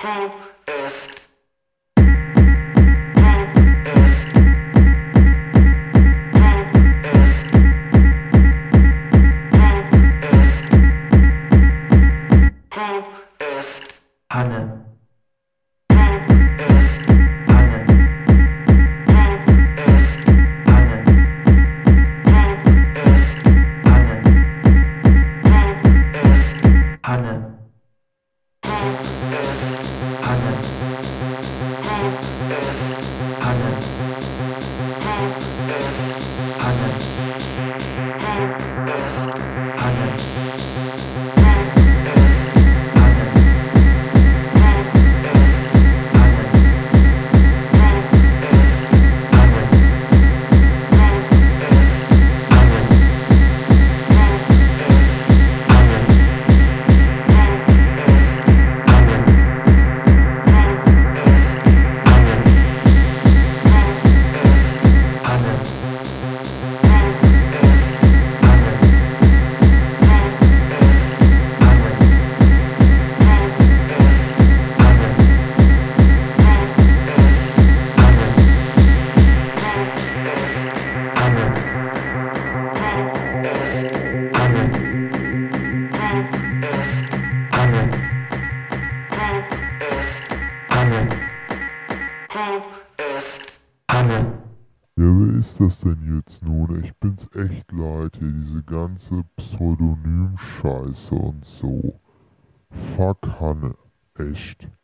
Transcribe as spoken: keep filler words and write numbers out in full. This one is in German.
Hanne. Ja, wer ist das denn jetzt nun? Ich bin's echt leid hier, diese ganze Pseudonym-Scheiße und so. Fuck Hanne. Echt.